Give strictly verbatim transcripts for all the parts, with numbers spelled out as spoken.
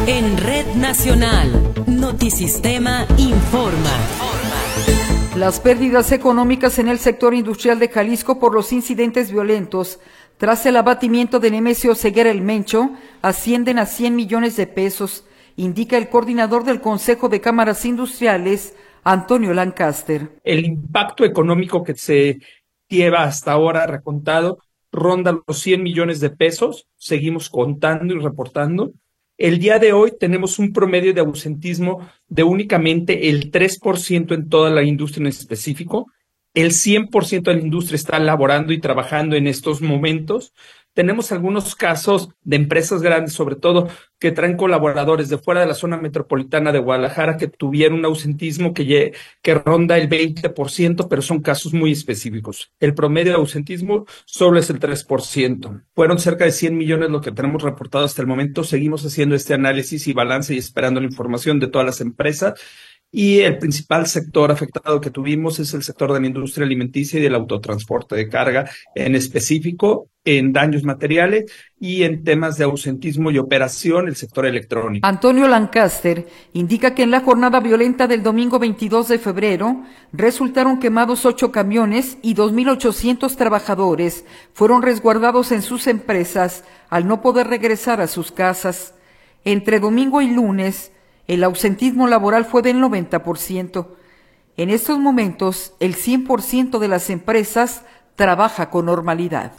En Red Nacional, Notisistema informa. Las pérdidas económicas en el sector industrial de Jalisco por los incidentes violentos tras el abatimiento de Nemesio Ceguera el Mencho ascienden a cien millones de pesos, indica el coordinador del Consejo de Cámaras Industriales, Antonio Lancaster. El impacto económico que se lleva hasta ahora recontado ronda los cien millones de pesos, seguimos contando y reportando. El día de hoy tenemos un promedio de ausentismo de únicamente el tres por ciento en toda la industria en específico. El cien por ciento de la industria está laborando y trabajando en estos momentos. Tenemos algunos casos de empresas grandes, sobre todo, que traen colaboradores de fuera de la zona metropolitana de Guadalajara que tuvieron un ausentismo que, que ronda el veinte por ciento, pero son casos muy específicos. El promedio de ausentismo solo es el tres por ciento. Fueron cerca de cien millones lo que tenemos reportado hasta el momento. Seguimos haciendo este análisis y balance y esperando la información de todas las empresas. Y el principal sector afectado que tuvimos es el sector de la industria alimenticia y del autotransporte de carga, en específico en daños materiales y en temas de ausentismo y operación, el sector electrónico. Antonio Lancaster indica que en la jornada violenta del domingo veintidós de febrero resultaron quemados ocho camiones y dos mil ochocientos trabajadores fueron resguardados en sus empresas al no poder regresar a sus casas. Entre domingo y lunes, el ausentismo laboral fue del noventa por ciento. En estos momentos, el cien por ciento de las empresas trabaja con normalidad.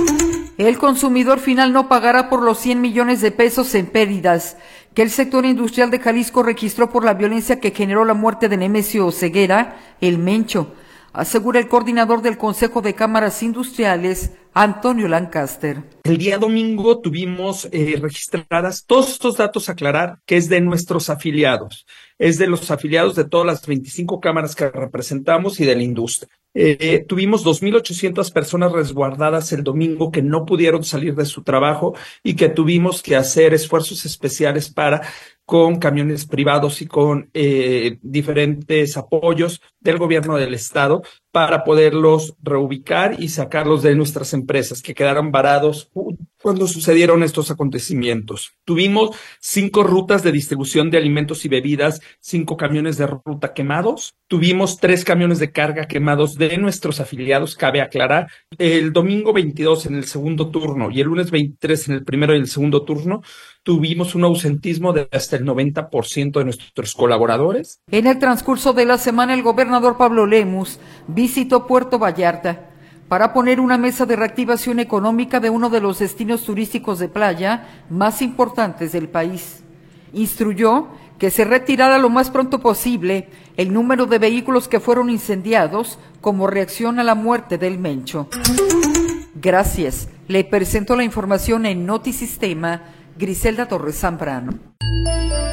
El consumidor final no pagará por los cien millones de pesos en pérdidas que el sector industrial de Jalisco registró por la violencia que generó la muerte de Nemesio Ceguera el Mencho, asegura el coordinador del Consejo de Cámaras Industriales, Antonio Lancaster. El día domingo tuvimos eh, registradas todos estos datos, aclarar que es de nuestros afiliados, es de los afiliados de todas las veinticinco cámaras que representamos y de la industria. Eh, tuvimos dos mil ochocientas personas resguardadas el domingo que no pudieron salir de su trabajo y que tuvimos que hacer esfuerzos especiales para, con camiones privados y con eh, diferentes apoyos del gobierno del estado, para poderlos reubicar y sacarlos de nuestras empresas que quedaron varados cuando sucedieron estos acontecimientos. Tuvimos cinco rutas de distribución de alimentos y bebidas, cinco camiones de ruta quemados. Tuvimos tres camiones de carga quemados de nuestros afiliados, cabe aclarar. El domingo veintidós en el segundo turno y el lunes veintitrés en el primero y el segundo turno, tuvimos un ausentismo de hasta el noventa por ciento de nuestros colaboradores. En el transcurso de la semana, el gobernador Pablo Lemus visitó Puerto Vallarta para poner una mesa de reactivación económica de uno de los destinos turísticos de playa más importantes del país. Instruyó que se retirara lo más pronto posible el número de vehículos que fueron incendiados como reacción a la muerte del Mencho. Gracias. Le presento la información en Notisistema, Griselda Torres Zambrano.